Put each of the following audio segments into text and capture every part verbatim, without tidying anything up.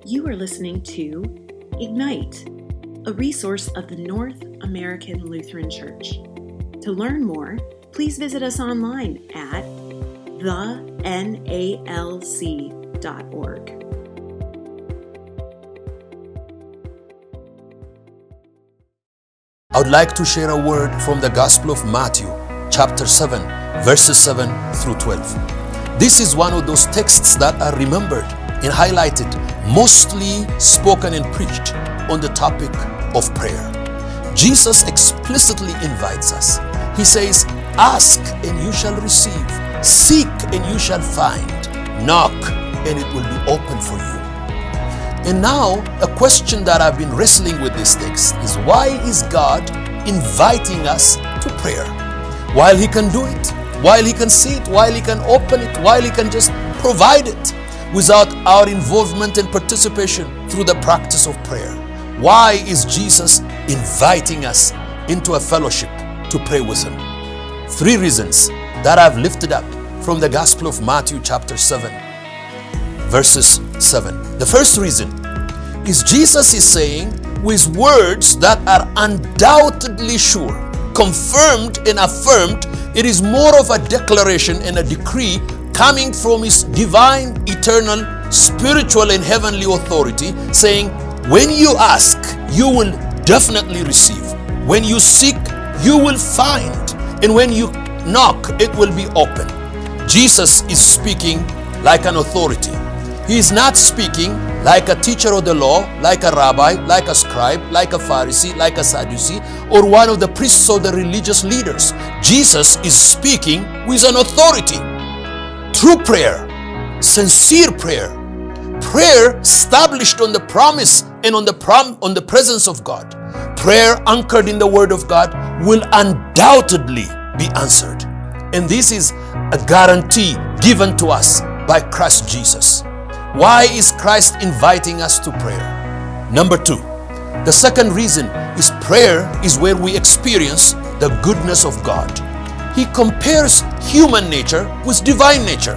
You are listening to Ignite, a resource of the North American Lutheran Church. To learn more, please visit us online at the N A L C dot org. I would like to share a word from the Gospel of Matthew, chapter seven, verses seven through twelve. This is one of those texts that are remembered and highlighted, mostly spoken and preached on the topic of prayer. Jesus explicitly invites us. He says, "Ask and you shall receive, seek and you shall find, knock and it will be open for you." And now, a question that I've been wrestling with this text is, why is God inviting us to prayer? While He can do it, while He can see it, while He can open it, while He can just provide it without our involvement and participation through the practice of prayer. Why is Jesus inviting us into a fellowship to pray with Him? Three reasons that I've lifted up from the Gospel of Matthew chapter seven, verses seven. The first reason is Jesus is saying with words that are undoubtedly sure, confirmed and affirmed. It is more of a declaration and a decree coming from His divine, eternal, spiritual and heavenly authority, saying, when you ask, you will definitely receive. When you seek, you will find. And when you knock, it will be open. Jesus is speaking like an authority. He is not speaking like a teacher of the law, like a rabbi, like a scribe, like a Pharisee, like a Sadducee, or one of the priests or the religious leaders. Jesus is speaking with an authority. True prayer, sincere prayer, prayer established on the promise and on the prom on the presence of God, prayer anchored in the Word of God will undoubtedly be answered. And this is a guarantee given to us by Christ Jesus. Why is Christ inviting us to prayer? Number two, the second reason is prayer is where we experience the goodness of God. He compares human nature with divine nature.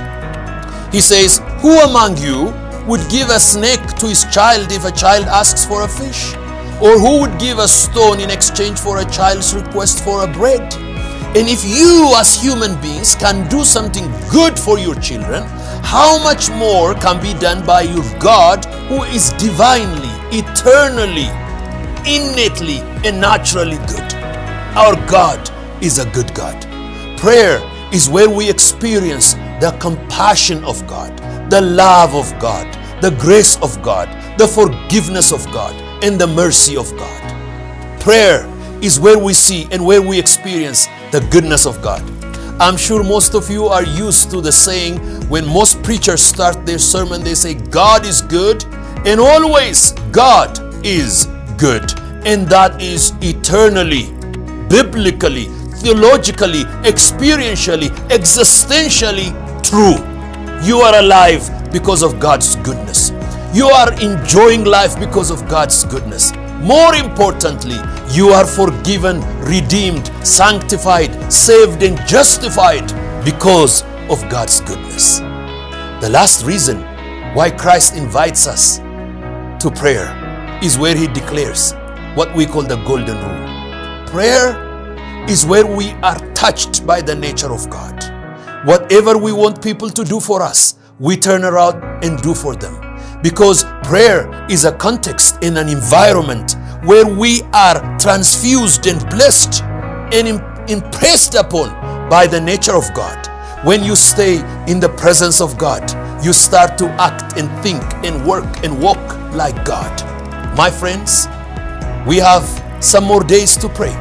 He says, who among you would give a snake to his child if a child asks for a fish? Or who would give a stone in exchange for a child's request for a bread? And if you as human beings can do something good for your children, how much more can be done by your God, who is divinely, eternally, innately, and naturally good? Our God is a good God. Prayer is where we experience the compassion of God, the love of God, the grace of God, the forgiveness of God, and the mercy of God. Prayer is where we see and where we experience the goodness of God. I'm sure most of you are used to the saying, when most preachers start their sermon, they say, God is good, and always God is good. And that is eternally, biblically, theologically, experientially, existentially true. You are alive because of God's goodness. You are enjoying life because of God's goodness. More importantly, you are forgiven, redeemed, sanctified, saved, and justified because of God's goodness. The last reason why Christ invites us to prayer is where He declares what we call the golden rule. Prayer is where we are touched by the nature of God. Whatever we want people to do for us, we turn around and do for them. Because prayer is a context in an environment where we are transfused and blessed and impressed upon by the nature of God. When you stay in the presence of God, you start to act and think and work and walk like God. My friends, we have some more days to pray.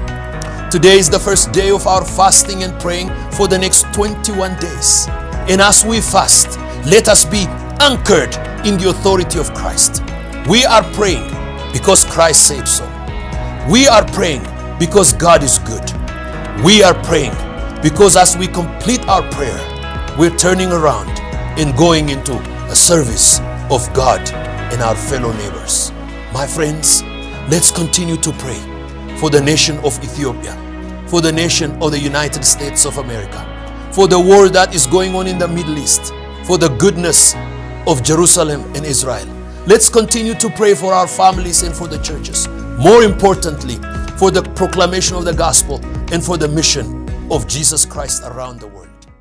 Today is the first day of our fasting and praying for the next twenty-one days. And as we fast, let us be anchored in the authority of Christ. We are praying because Christ said so. We are praying because God is good. We are praying because as we complete our prayer, we're turning around and going into a service of God and our fellow neighbors. My friends, let's continue to pray for the nation of Ethiopia, for the nation of the United States of America, for the war that is going on in the Middle East, for the goodness of Jerusalem and Israel. Let's continue to pray for our families and for the churches. More importantly, for the proclamation of the gospel and for the mission of Jesus Christ around the world.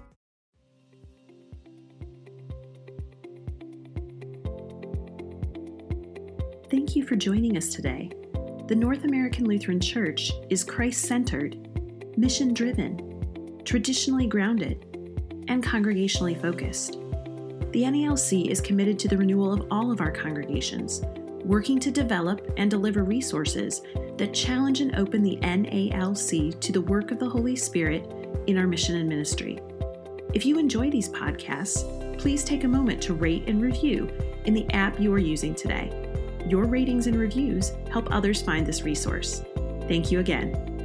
Thank you for joining us today. The North American Lutheran Church is Christ-centered, mission-driven, traditionally grounded, and congregationally focused. The N A L C is committed to the renewal of all of our congregations, working to develop and deliver resources that challenge and open the N A L C to the work of the Holy Spirit in our mission and ministry. If you enjoy these podcasts, please take a moment to rate and review in the app you are using today. Your ratings and reviews help others find this resource. Thank you again.